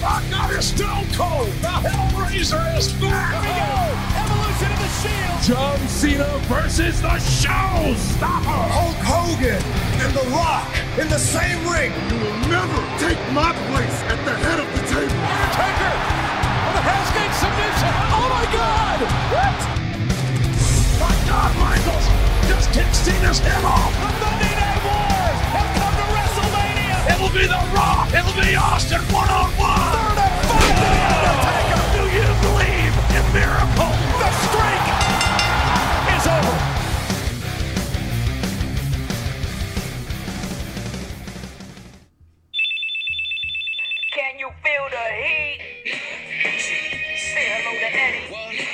My God, it's Stone Cold. The Hellraiser is back. Here we go. Evolution of the Shield. John Cena versus the Showstopper. Hulk Hogan and The Rock in the same ring. You will never take my place at the head of the table. Undertaker with a Hell's Gate submission. Oh my God! What? My God, Michaels just kicked Cena's head off. The Monday Night Wars have come to WrestleMania. It'll be The Rock. It'll be Austin one-on-one. Third and five to the Undertaker. Do you believe in miracles? The streak is over. Can you feel the heat? Say hello to Eddie.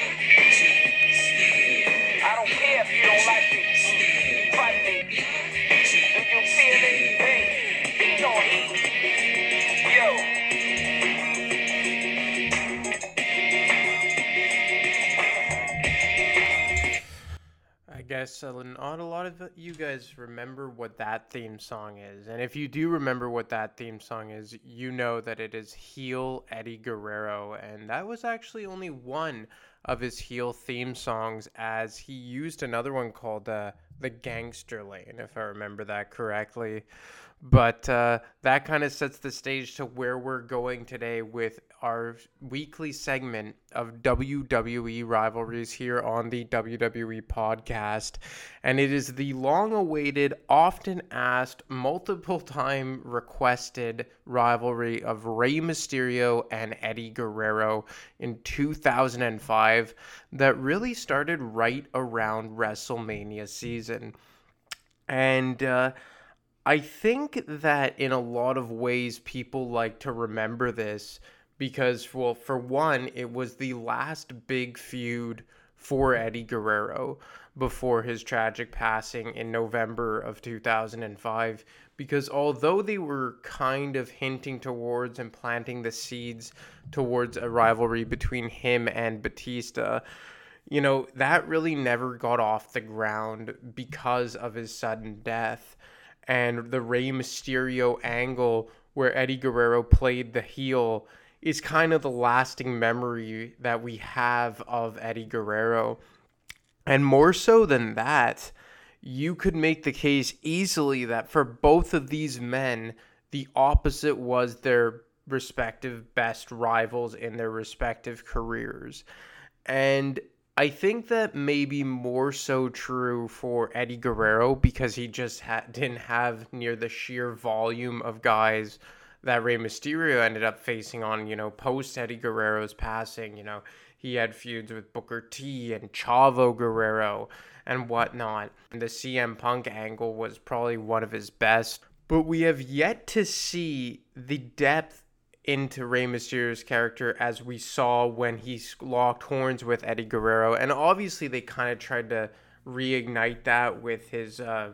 I don't care if you don't like me. Fight me. Do you feel it? Hey, heat on heat. Yo. I guess not a lot of you guys remember what that theme song is. And if you do remember what that theme song is, you know that it is heel Eddie Guerrero. And that was actually only one of his heel theme songs, as he used another one called the Gangster Lane, if I remember that correctly. But that kind of sets the stage to where we're going today with our weekly segment of WWE rivalries here on the WWE podcast. And it is the long-awaited, often asked, multiple time requested rivalry of Rey Mysterio and Eddie Guerrero in 2005 that really started right around WrestleMania season. And I think that in a lot of ways people like to remember this because, well, for one, it was the last big feud for Eddie Guerrero before his tragic passing in November of 2005. Because although they were kind of hinting towards and planting the seeds towards a rivalry between him and Batista, you know, that really never got off the ground because of his sudden death. And the Rey Mysterio angle where Eddie Guerrero played the heel is kind of the lasting memory that we have of Eddie Guerrero. And more so than that, you could make the case easily that for both of these men, the opposite was their respective best rivals in their respective careers. And I think that may be more so true for Eddie Guerrero because he just didn't have near the sheer volume of guys that Rey Mysterio ended up facing on, you know, post Eddie Guerrero's passing. You know, he had feuds with Booker T and Chavo Guerrero and whatnot. And the CM Punk angle was probably one of his best. But we have yet to see the depth into Rey Mysterio's character as we saw when he locked horns with Eddie Guerrero. And obviously they kind of tried to reignite that with his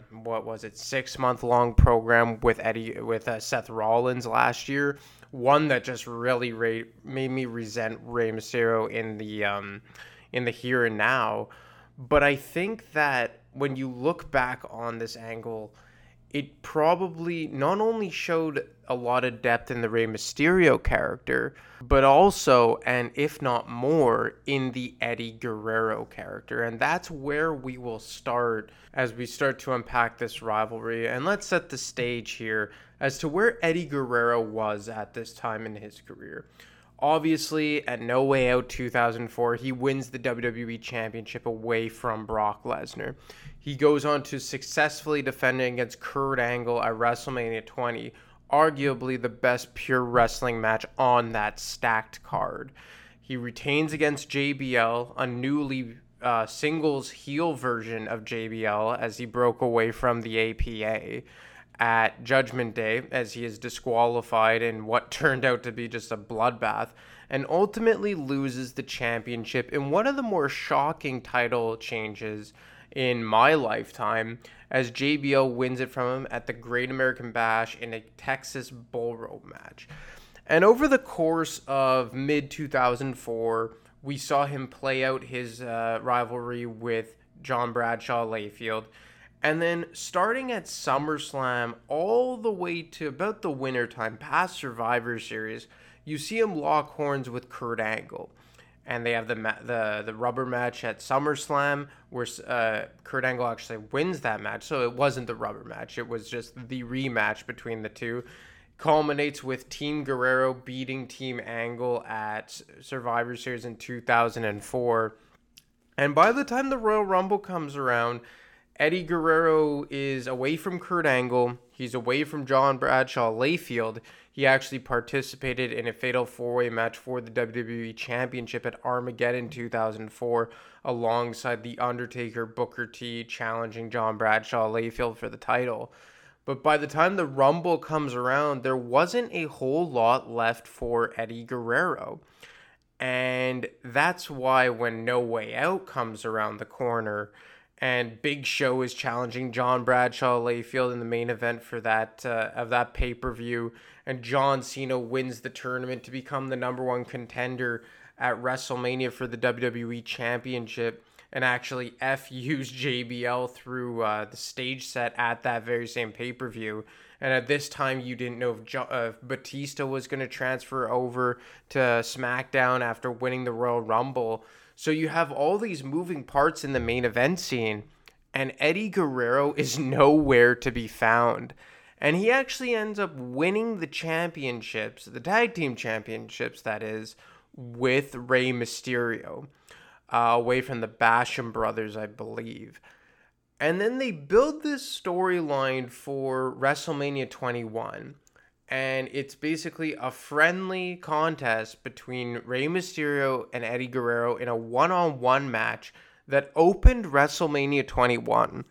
6-month-long program with Seth Rollins last year, one that just really made me resent Rey Mysterio in the here and now. But I think that when you look back on this angle, it probably not only showed a lot of depth in the Rey Mysterio character, but also, and if not more, in the Eddie Guerrero character. And that's where we will start as we start to unpack this rivalry. And let's set the stage here as to where Eddie Guerrero was at this time in his career. Obviously, at No Way Out 2004, he wins the WWE Championship away from Brock Lesnar. He goes on to successfully defend against Kurt Angle at WrestleMania 20, arguably the best pure wrestling match on that stacked card. He retains against JBL, a newly singles heel version of JBL, as he broke away from the APA at Judgment Day, as he is disqualified in what turned out to be just a bloodbath, and ultimately loses the championship in one of the more shocking title changes in my lifetime, as JBL wins it from him at the Great American Bash in a Texas Bull Rope match. And over the course of mid-2004, we saw him play out his rivalry with John Bradshaw Layfield. And then starting at SummerSlam all the way to about the winter time, past Survivor Series, you see him lock horns with Kurt Angle. And they have the rubber match at SummerSlam where Kurt Angle actually wins that match. So it wasn't the rubber match. It was just the rematch between the two. Culminates with Team Guerrero beating Team Angle at Survivor Series in 2004. And by the time the Royal Rumble comes around, Eddie Guerrero is away from Kurt Angle. He's away from John Bradshaw Layfield. He actually participated in a fatal four-way match for the WWE Championship at Armageddon 2004 alongside The Undertaker, Booker T challenging John Bradshaw Layfield for the title. But by the time the Rumble comes around, there wasn't a whole lot left for Eddie Guerrero. And that's why when No Way Out comes around the corner and Big Show is challenging John Bradshaw Layfield in the main event for that pay-per-view, and John Cena wins the tournament to become the number one contender at WrestleMania for the WWE Championship, and actually FU's JBL through the stage set at that very same pay-per-view. And at this time, you didn't know if Batista was going to transfer over to SmackDown after winning the Royal Rumble. So you have all these moving parts in the main event scene, and Eddie Guerrero is nowhere to be found. And he actually ends up winning the championships, the tag team championships, that is, with Rey Mysterio, away from the Basham brothers, I believe. And then they build this storyline for WrestleMania 21. And it's basically a friendly contest between Rey Mysterio and Eddie Guerrero in a one-on-one match that opened WrestleMania 21.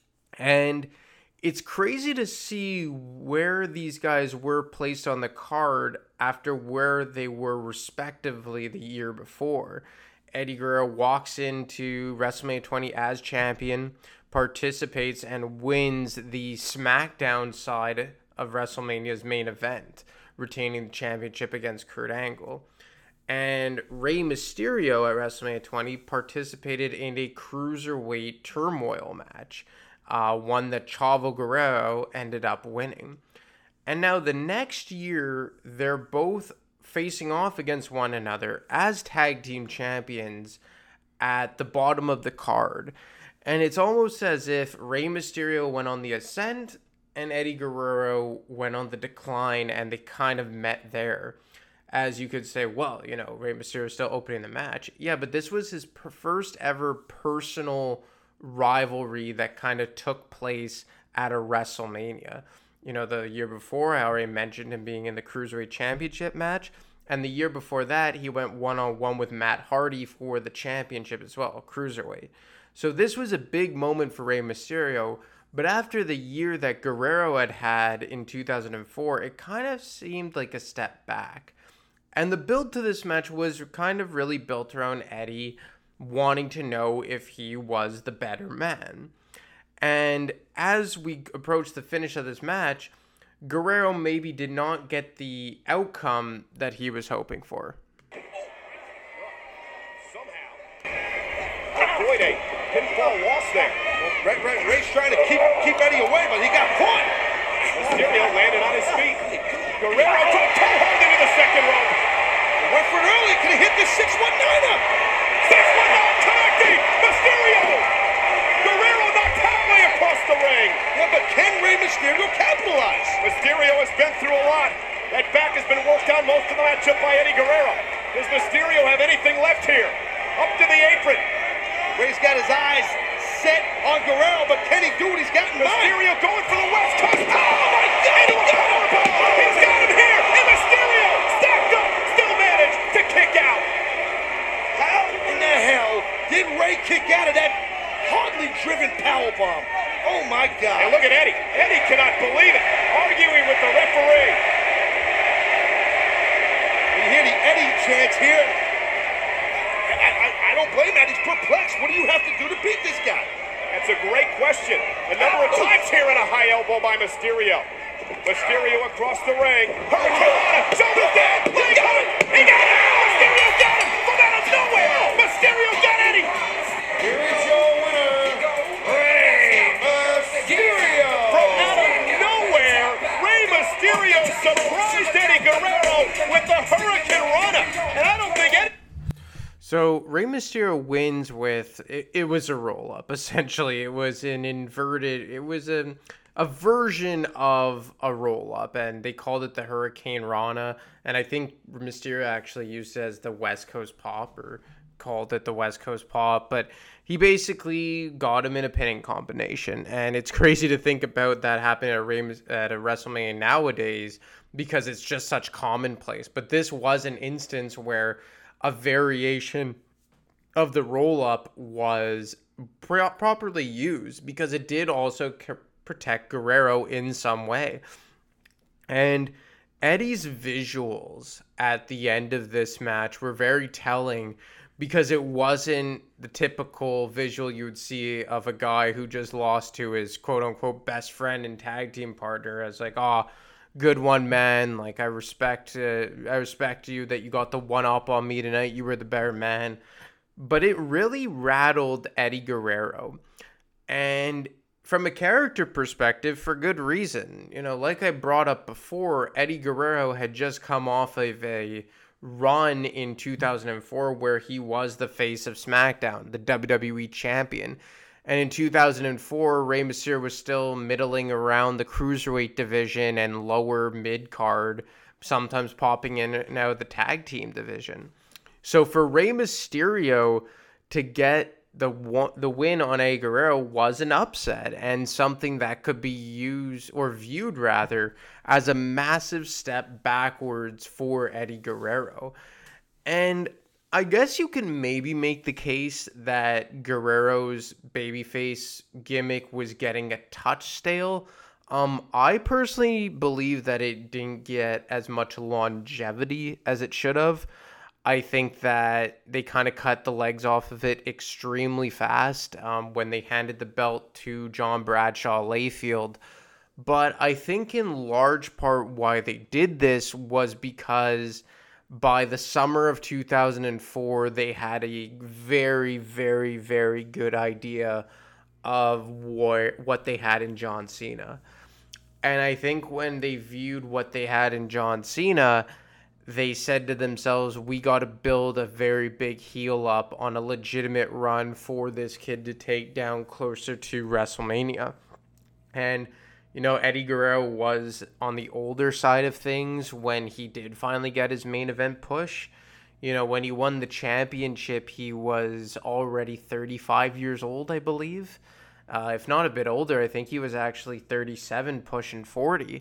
And it's crazy to see where these guys were placed on the card after where they were respectively the year before. Eddie Guerrero walks into WrestleMania 20 as champion, participates, and wins the SmackDown side of WrestleMania's main event, retaining the championship against Kurt Angle. And Rey Mysterio at WrestleMania 20 participated in a cruiserweight turmoil match, one that Chavo Guerrero ended up winning. And now the next year, they're both facing off against one another as tag team champions at the bottom of the card. And it's almost as if Rey Mysterio went on the ascent and Eddie Guerrero went on the decline, and they kind of met there. As you could say, well, Rey Mysterio is still opening the match. Yeah, but this was his first ever personal rivalry that kind of took place at a WrestleMania. The year before, I already mentioned him being in the Cruiserweight Championship match. And the year before that, he went one-on-one with Matt Hardy for the championship as well, Cruiserweight. So this was a big moment for Rey Mysterio. But after the year that Guerrero had in 2004, it kind of seemed like a step back. And the build to this match was kind of really built around Eddie wanting to know if he was the better man. And as we approach the finish of this match, Guerrero maybe did not get the outcome that he was hoping for. Somehow. Avoid a pinfall loss there. Rey's trying to keep Eddie away, but he got caught. Mysterio landed on his feet. Guerrero took a toe hold into the second rope. Went for it early. Could have hit the 619er. 619 connecting. Mysterio. Guerrero knocked halfway across the ring. Yeah, but can Rey Mysterio capitalize? Mysterio has been through a lot. That back has been worked on most of the matchup by Eddie Guerrero. Does Mysterio have anything left here? Up to the apron. Rey's got his eyes set on Guerrero, but can he do what he's got in mind? Mysterio going for the West Coast. Oh my God! He got him! He's got him here! And Mysterio stacked up, still managed to kick out. How in the hell did Rey kick out of that hardly driven powerbomb? Oh my God! And look at Eddie. Eddie cannot believe it, arguing with the referee. You hear the Eddie chants here. I don't blame that. He's perplexed. What do you have to do to beat this guy? That's a great question. A number of times here in a high elbow by Mysterio. Mysterio across the ring. Hurricane, shoulders down. He got it. He got it. Mysterio got him from out of nowhere. Mysterio got Eddie. Here is your winner, Rey Mysterio. So Rey Mysterio wins with it was a roll up. Essentially, it was an inverted. It was a version of a roll up, and they called it the Hurricane Rana. And I think Mysterio actually used it as the West Coast Pop, or called it the West Coast Pop. But he basically got him in a pinning combination, and it's crazy to think about that happening at a WrestleMania nowadays because it's just such commonplace. But this was an instance where a variation of the roll-up was properly used because it did also protect Guerrero in some way. And Eddie's visuals at the end of this match were very telling because it wasn't the typical visual you would see of a guy who just lost to his quote-unquote best friend and tag team partner as like, good one, man. Like, I respect you that you got the one up on me tonight. You were the better man. But it really rattled Eddie Guerrero. And from a character perspective, for good reason. You know, like I brought up before, Eddie Guerrero had just come off of a run in 2004 where he was the face of SmackDown, the WWE champion. And in 2004, Rey Mysterio was still middling around the cruiserweight division and lower mid-card, sometimes popping in and out of the tag team division. So for Rey Mysterio to get the win on Eddie Guerrero was an upset and something that could be used, or viewed rather, as a massive step backwards for Eddie Guerrero. And I guess you can maybe make the case that Guerrero's babyface gimmick was getting a touch stale. I personally believe that it didn't get as much longevity as it should have. I think that they kind of cut the legs off of it extremely fast when they handed the belt to John Bradshaw Layfield. But I think in large part why they did this was because by the summer of 2004, they had a very, very, very good idea of what they had in John Cena. And I think when they viewed what they had in John Cena, they said to themselves, we got to build a very big heel up on a legitimate run for this kid to take down closer to WrestleMania. And you know, Eddie Guerrero was on the older side of things when he did finally get his main event push. You know, when he won the championship, he was already 35 years old, I believe. If not a bit older, I think he was actually 37, pushing 40.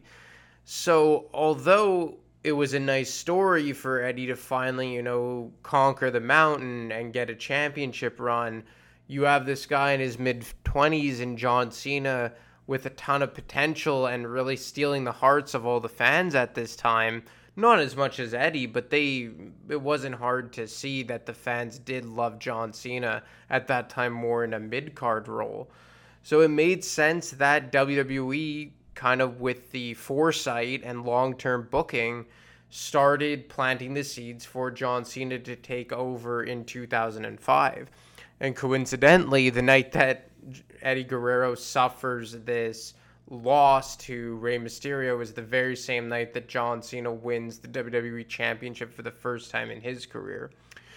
So, although it was a nice story for Eddie to finally, you know, conquer the mountain and get a championship run, you have this guy in his mid-20s in John Cena with a ton of potential and really stealing the hearts of all the fans at this time. Not as much as Eddie, but it wasn't hard to see that the fans did love John Cena at that time more in a mid-card role. So it made sense that WWE, kind of with the foresight and long-term booking, started planting the seeds for John Cena to take over in 2005. And coincidentally, the night that Eddie Guerrero suffers this loss to Rey Mysterio is the very same night that John Cena wins the WWE Championship for the first time in his career.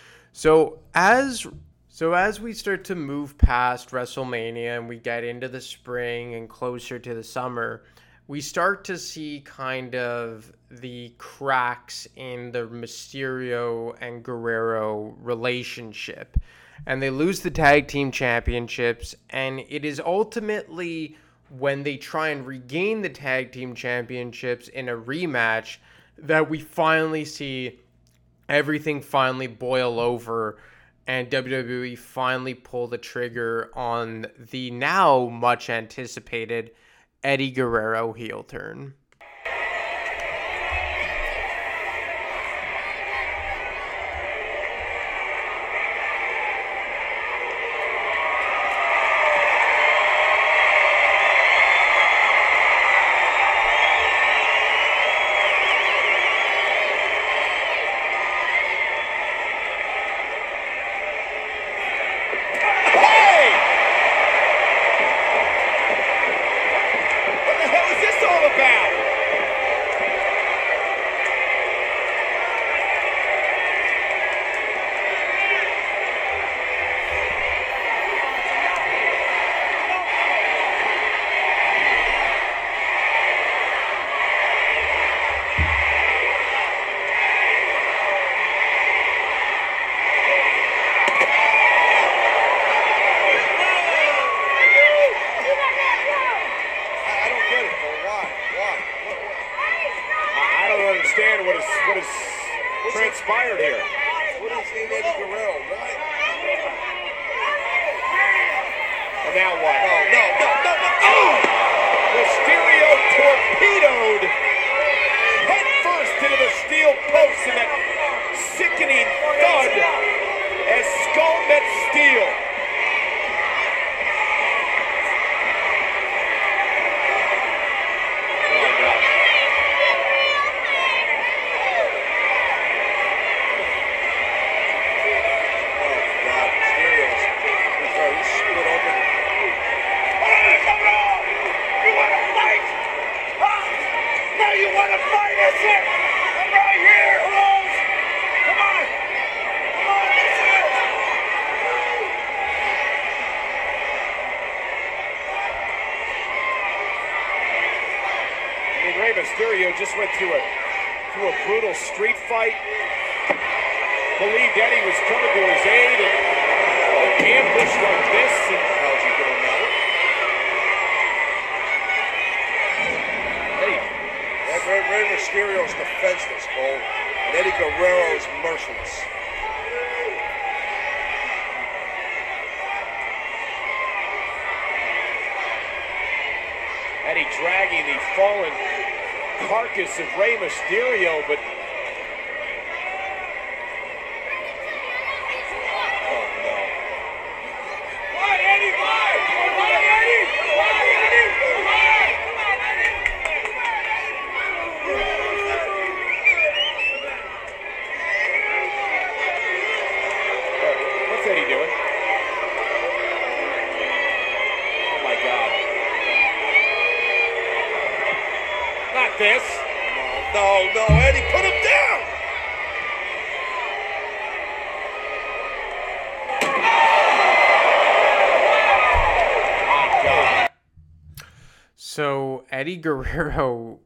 So as we start to move past WrestleMania and we get into the spring and closer to the summer, we start to see kind of the cracks in the Mysterio and Guerrero relationship. And they lose the tag team championships, and it is ultimately when they try and regain the tag team championships in a rematch that we finally see everything finally boil over and WWE finally pull the trigger on the now much anticipated Eddie Guerrero heel turn. What the hell is this all about? has transpired here. What is in Eddie Guerrero? Right? And now what? No. Oh! Mysterio torpedoed head first into the steel post, and that sickening thud as skull met steel. Oh, God. Mysterio's split open. You want to fight? Huh? Now you want to fight, is it? I'm right here, Rose. Come on. This is it. I mean, Rey Mysterio just went through a brutal street fight. Believed Eddie was coming to his aid, and ambush like this. And how's he doing now? Rey Mysterio's defenseless, Cole. And Eddie Guerrero's merciless. Eddie dragging the fallen carcass of Rey Mysterio, but Why, Eddie? Why? Why, Eddie? Why, Eddie? Why? Come on, Eddie. what's Eddie doing? Oh my God. Not this. No, Eddie, put him down! Oh God. So Eddie Guerrero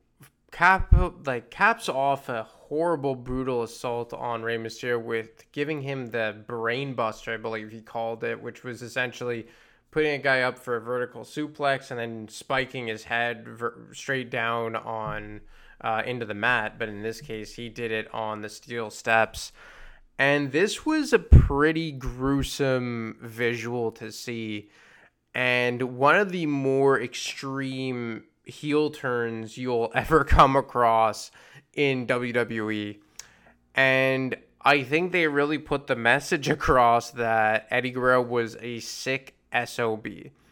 caps off a horrible, brutal assault on Rey Mysterio with giving him the brain buster, I believe he called it, which was essentially putting a guy up for a vertical suplex and then spiking his head straight down on into the mat. But in this case, he did it on the steel steps. And this was a pretty gruesome visual to see. And one of the more extreme heel turns you'll ever come across in WWE. And I think they really put the message across that Eddie Guerrero was a sick SOB.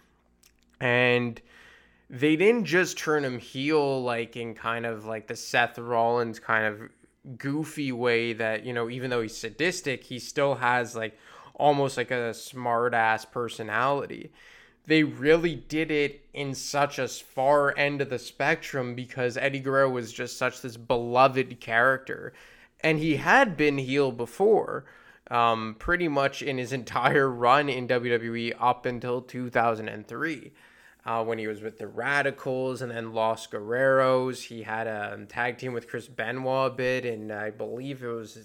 And they didn't just turn him heel like in kind of like the Seth Rollins kind of goofy way that, you know, even though he's sadistic, he still has like almost like a smart ass personality. They really did it in such a far end of the spectrum because Eddie Guerrero was just such this beloved character. And he had been heel before, pretty much in his entire run in WWE up until 2003. When he was with the Radicals and then Los Guerreros. He had a tag team with Chris Benoit a bit, and I believe it was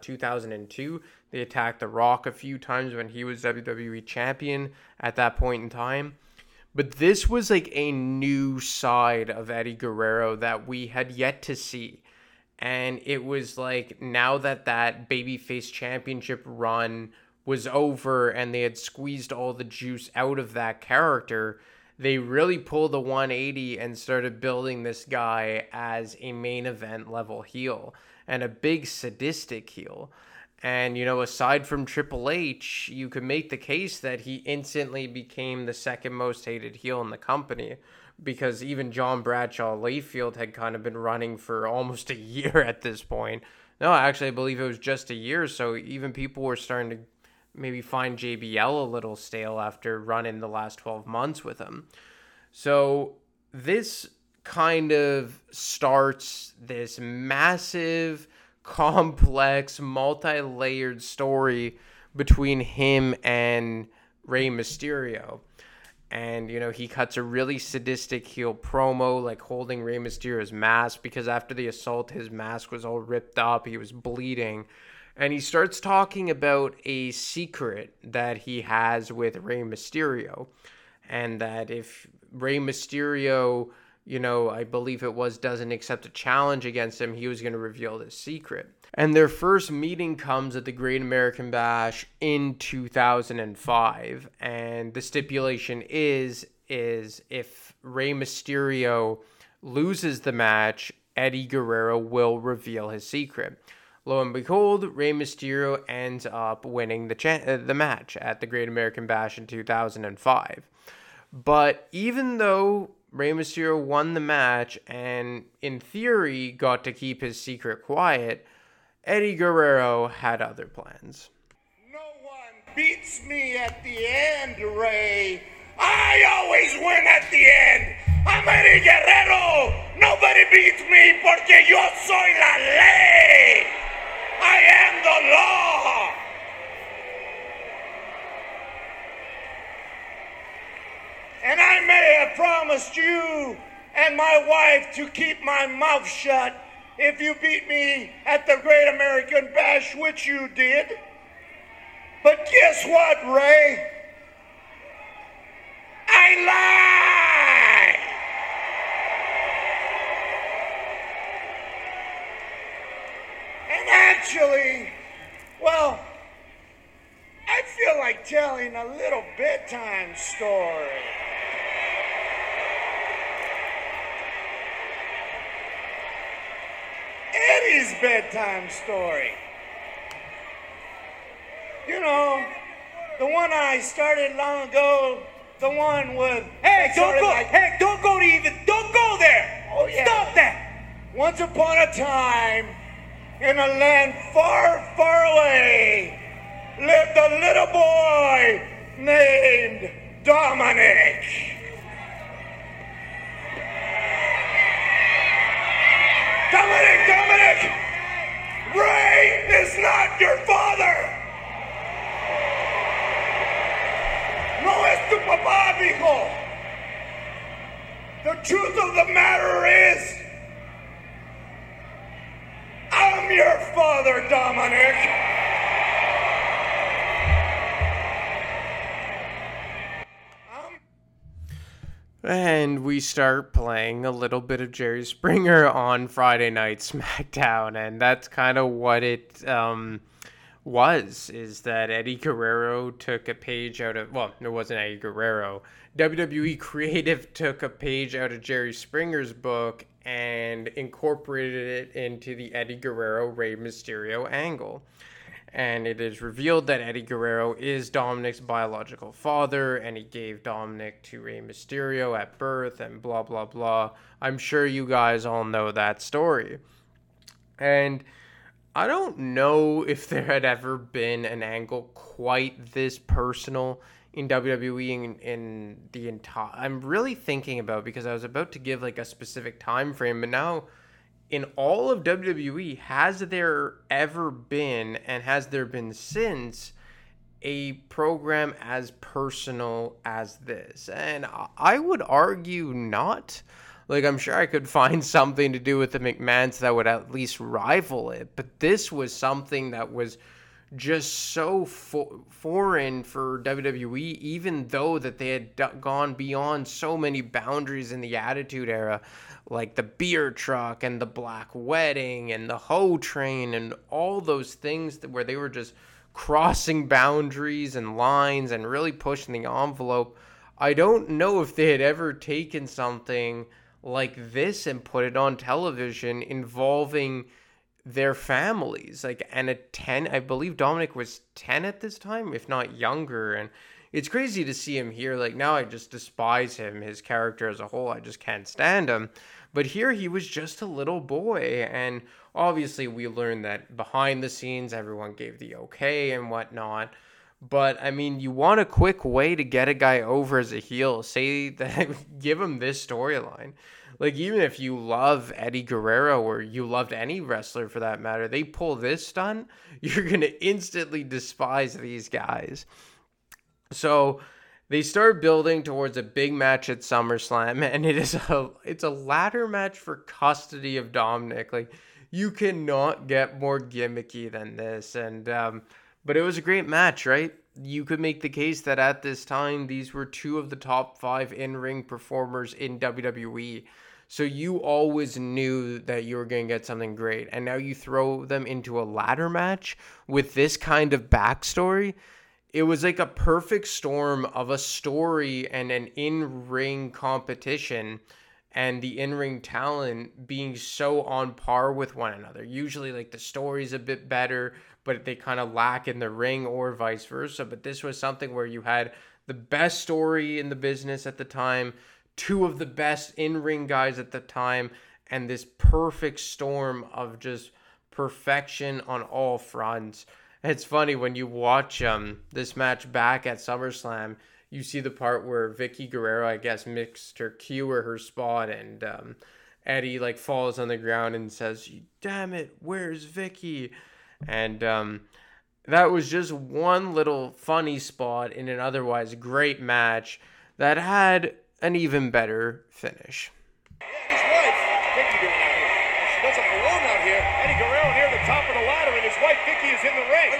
2002. They attacked The Rock a few times when he was WWE champion at that point in time. But this was like a new side of Eddie Guerrero that we had yet to see. And it was like now that babyface championship run was over and they had squeezed all the juice out of that character, they really pulled a 180 and started building this guy as a main event level heel and a big sadistic heel. And, you know, aside from Triple H, you could make the case that he instantly became the second most hated heel in the company because even John Bradshaw Layfield had kind of been running for almost a year at this point. No, actually, I believe it was just a year. So even people were starting to maybe find JBL a little stale after running the last 12 months with him. So this kind of starts this massive, complex, multi-layered story between him and Rey Mysterio. And, you know, he cuts a really sadistic heel promo, like holding Rey Mysterio's mask, because after the assault, his mask was all ripped up. He was bleeding. And he starts talking about a secret that he has with Rey Mysterio. And that if Rey Mysterio I believe it was, doesn't accept a challenge against him, he was going to reveal this secret. And their first meeting comes at the Great American Bash in 2005. And the stipulation is if Rey Mysterio loses the match, Eddie Guerrero will reveal his secret. Lo and behold, Rey Mysterio ends up winning the match at the Great American Bash in 2005. But even though Rey Mysterio won the match and, in theory, got to keep his secret quiet, Eddie Guerrero had other plans. No one beats me at the end, Ray. I always win at the end. I'm Eddie Guerrero. Nobody beats me porque yo soy la ley. I am the law. And I may have promised you and my wife to keep my mouth shut if you beat me at the Great American Bash, which you did. But guess what, Ray? I lied! And actually, well, I feel like telling a little bedtime story. Eddie's bedtime story. You know, the one I started long ago, the one with... Hey, don't go there. Oh, yeah. Stop that. Once upon a time, in a land far, far away, lived a little boy named Dominic. Dominic! Ray is not your father! No es tu papá, hijo! The truth of the matter is, I'm your father, Dominic! And we start playing a little bit of Jerry Springer on Friday Night SmackDown, and that's kind of what it is that Eddie Guerrero took a page out of, well, it wasn't Eddie Guerrero, WWE Creative took a page out of Jerry Springer's book and incorporated it into the Eddie Guerrero Rey Mysterio angle. And it is revealed that Eddie Guerrero is Dominic's biological father, and he gave Dominic to Rey Mysterio at birth, and blah, blah, blah. I'm sure you guys all know that story. And I don't know if there had ever been an angle quite this personal in WWE in the entire... I'm really thinking about, because I was about to give like a specific time frame, but now... in all of WWE, has there ever been, and has there been since, a program as personal as this? And I would argue not. Like, I'm sure I could find something to do with the McMahons that would at least rival it, but this was something that was just so foreign for WWE, even though that they had gone beyond so many boundaries in the Attitude Era, like the beer truck and the black wedding and the hoe train and all those things where they were just crossing boundaries and lines and really pushing the envelope. I don't know if they had ever taken something like this and put it on television involving their families. Like, and at 10, I believe Dominic was 10 at this time, if not younger. And it's crazy to see him here. Like, now I just despise him, his character as a whole. I just can't stand him. But here he was just a little boy. And obviously we learned that behind the scenes, everyone gave the okay and whatnot. But, I mean, you want a quick way to get a guy over as a heel. Say that, give him this storyline. Like, even if you love Eddie Guerrero or you loved any wrestler for that matter, they pull this stunt, you're going to instantly despise these guys. So they start building towards a big match at SummerSlam, and it's a ladder match for custody of Dominic. Like, you cannot get more gimmicky than this. And but it was a great match, right? You could make the case that at this time, these were two of the top 5 in-ring performers in WWE. So you always knew that you were going to get something great. And now you throw them into a ladder match with this kind of backstory. It was like a perfect storm of a story and an in-ring competition, and the in-ring talent being so on par with one another. Usually, like, the story's a bit better, but they kind of lack in the ring, or vice versa. But this was something where you had the best story in the business at the time, two of the best in-ring guys at the time, and this perfect storm of just perfection on all fronts. It's funny when you watch this match back at SummerSlam, you see the part where Vicky Guerrero, I guess, mixed her cue or her spot, and Eddie like falls on the ground and says, "Damn it, where's Vicky?" And that was just one little funny spot in an otherwise great match that had an even better finish. His wife, Vicky doing out here? She doesn't belong out here. Eddie Guerrero near the top of the ladder, and his wife Vicky is in the ring.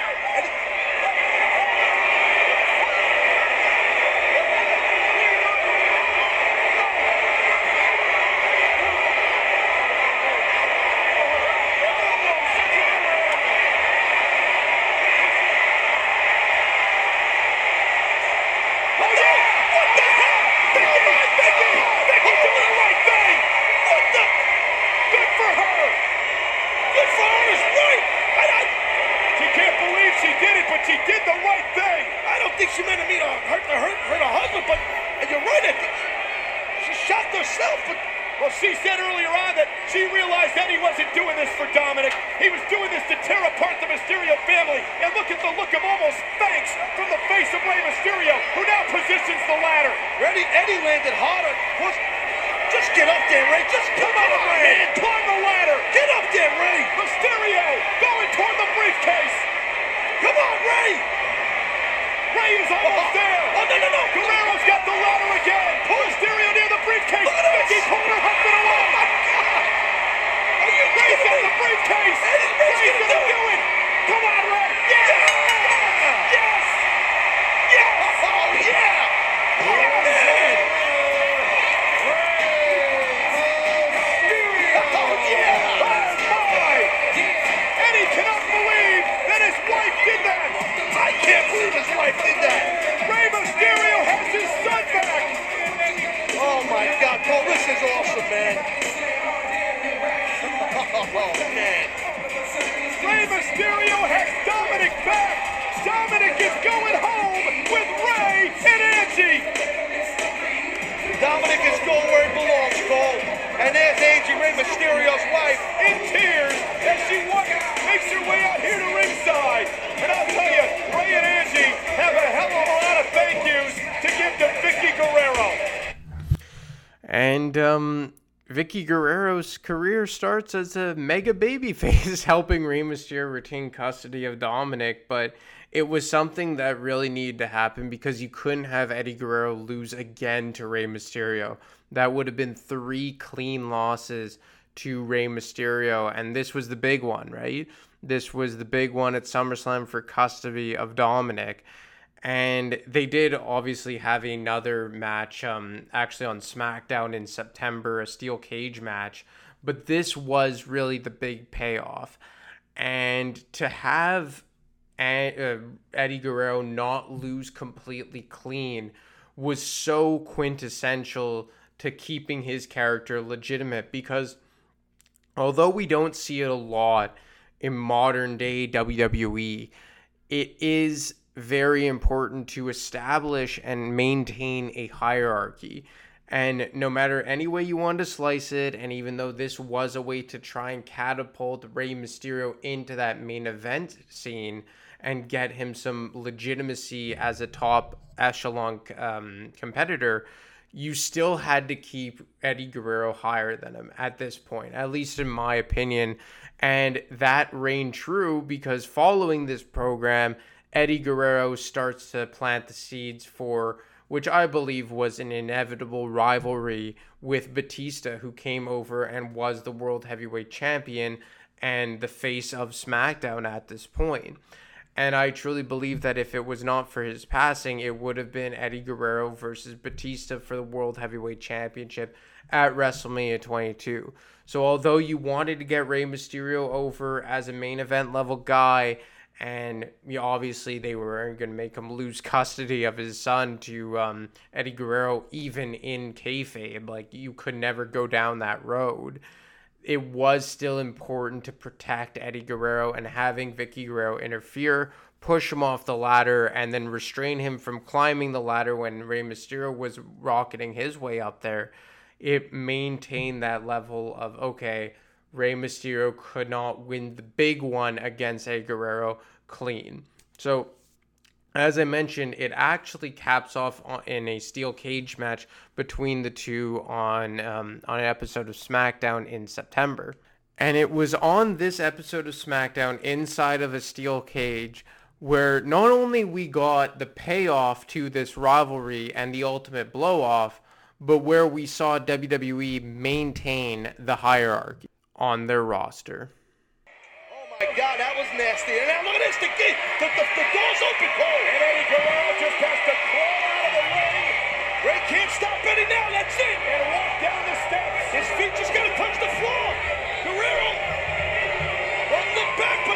She did the right thing. I don't think she meant to mean hurt her husband, but you're right. I think she shot herself. But well, she said earlier on that she realized that he wasn't doing this for Dominic. He was doing this to tear apart the Mysterio family. And look at the look of almost thanks from the face of Rey Mysterio, who now positions the ladder. Eddie landed harder. Just get up there, Ray. Just come on, Ray. Man, climb the ladder. Get up there, Ray. Mysterio going toward the briefcase. Come on, Ray! Ray is almost there! Oh, no! Guerrero's got the ladder again! Mysterio near the briefcase! Vicky pulling her husband away! Oh, my God! Are you Ray's got kidding me? the briefcase! Ray's gonna do it! Come on, Ray! Yes! Yes! Yes! Oh, yeah! Oh, man! Oh, yeah! Oh, my! Eddie cannot believe that his wife did that! I can't believe his wife did that! Rey Mysterio has his son back! Oh, my God, Paul, this is awesome, man. Oh, man. Rey Mysterio has Dominic back! Dominic is going home with Ray and Angie! Dominic is going where he belongs, Cole. And there's Angie, Rey Mysterio's wife. In tears as she makes her way out here to ringside. And I'll tell you, Ray and Angie have a hell of a lot of thank yous to give to Vicky Guerrero. And Vicky Guerrero's career starts as a mega babyface, helping Rey Mysterio retain custody of Dominic, but it was something that really needed to happen because you couldn't have Eddie Guerrero lose again to Rey Mysterio. That would have been 3 clean losses to Rey Mysterio, and this was the big one, right? This was the big one at SummerSlam for custody of Dominic. And they did obviously have another match actually on SmackDown in September, a steel cage match. But this was really the big payoff. And to have Eddie Guerrero not lose completely clean was so quintessential to keeping his character legitimate. Because although we don't see it a lot in modern day WWE, it is very important to establish and maintain a hierarchy. And no matter any way you want to slice it, and even though this was a way to try and catapult Rey Mysterio into that main event scene and get him some legitimacy as a top echelon competitor, you still had to keep Eddie Guerrero higher than him at this point, at least in my opinion. And that reigned true because following this program, Eddie Guerrero starts to plant the seeds for, which I believe was an inevitable rivalry with Batista, who came over and was the World Heavyweight Champion and the face of SmackDown at this point. And I truly believe that if it was not for his passing, it would have been Eddie Guerrero versus Batista for the World Heavyweight Championship at WrestleMania 22. So although you wanted to get Rey Mysterio over as a main event level guy, and obviously they were going to make him lose custody of his son to Eddie Guerrero, even in kayfabe, like you could never go down that road. It was still important to protect Eddie Guerrero, and having Vicky Guerrero interfere, push him off the ladder, and then restrain him from climbing the ladder when Rey Mysterio was rocketing his way up there. It maintained that level of, okay, Rey Mysterio could not win the big one against Eddie Guerrero clean. So, as I mentioned, it actually caps off in a steel cage match between the two on an episode of SmackDown in September. And it was on this episode of SmackDown, inside of a steel cage, where not only we got the payoff to this rivalry and the ultimate blow-off, but where we saw WWE maintain the hierarchy on their roster. My God, that was nasty. And now look at this, the door's open, Cole. And Eddie Guerrero just has to crawl out of the ring. Ray can't stop Eddie now, that's it. And walk down the steps. His feet just gotta touch the floor. Guerrero, won't look back, but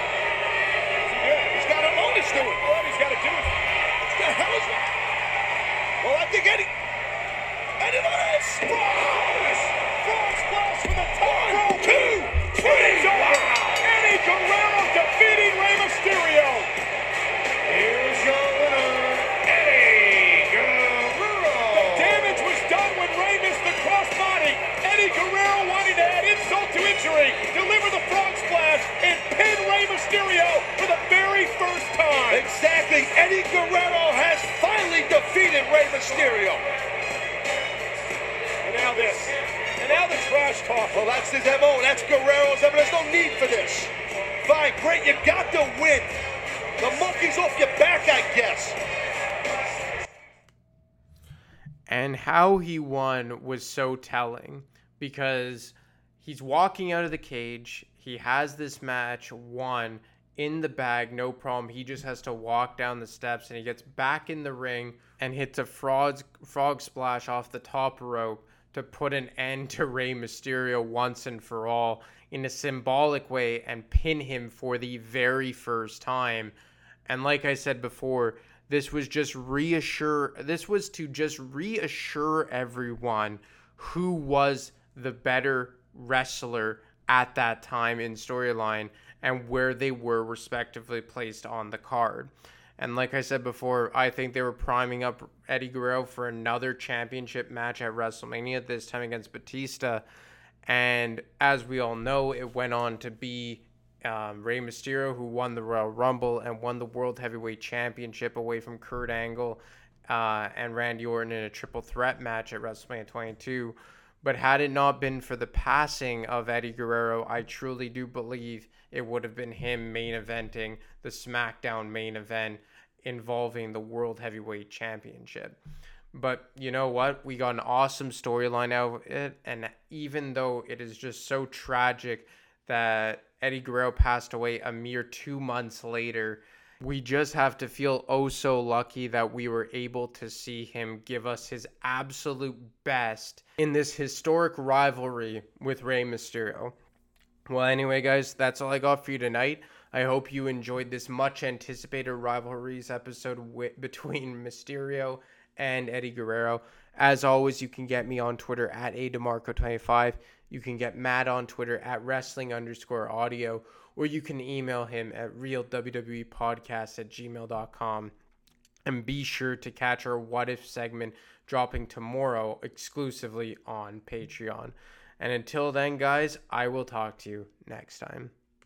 he's got a bonus to it. What he's got to do is... What the hell is that? Well, I think Eddie, look at this. Frog splash from the top rope. 1, 2, 3. It's over. Eddie Guerrero defeating Rey Mysterio. Here's your winner, Eddie Guerrero. The damage was done when Rey missed the crossbody. Eddie Guerrero wanting to add insult to injury, deliver the frog splash, and pin Rey Mysterio for the very first time. Exactly. Eddie Guerrero has finally defeated Rey Mysterio. And now this. And now the trash talk. Well, that's his MO. That's Guerrero's MO. There's no need for this. Fine, great. You got to win. The monkey's off your back, I guess. And how he won was so telling, because he's walking out of the cage. He has this match won in the bag, no problem. He just has to walk down the steps, and he gets back in the ring and hits a frog splash off the top rope to put an end to Rey Mysterio once and for all in a symbolic way and pin him for the very first time. And like I said before, this was to just reassure everyone who was the better wrestler at that time in storyline and where they were respectively placed on the card. And like I said before, I think they were priming up Eddie Guerrero for another championship match at WrestleMania, this time against Batista. And as we all know, it went on to be Rey Mysterio, who won the Royal Rumble and won the World Heavyweight Championship away from Kurt Angle and Randy Orton in a triple threat match at WrestleMania 22. But had it not been for the passing of Eddie Guerrero, I truly do believe it would have been him main eventing the SmackDown main event involving the World Heavyweight Championship. But you know what? We got an awesome storyline out of it. And even though it is just so tragic that Eddie Guerrero passed away a mere 2 months later, we just have to feel oh so lucky that we were able to see him give us his absolute best in this historic rivalry with Rey Mysterio. Well, anyway, guys, that's all I got for you tonight. I hope you enjoyed this much anticipated rivalries episode between Mysterio and Eddie Guerrero. As always, you can get me on Twitter at ADemarco25. You can get Matt on Twitter at wrestling_audio, or you can email him at realwwepodcast@gmail.com. And be sure to catch our What If segment dropping tomorrow exclusively on Patreon. And until then, guys, I will talk to you next time.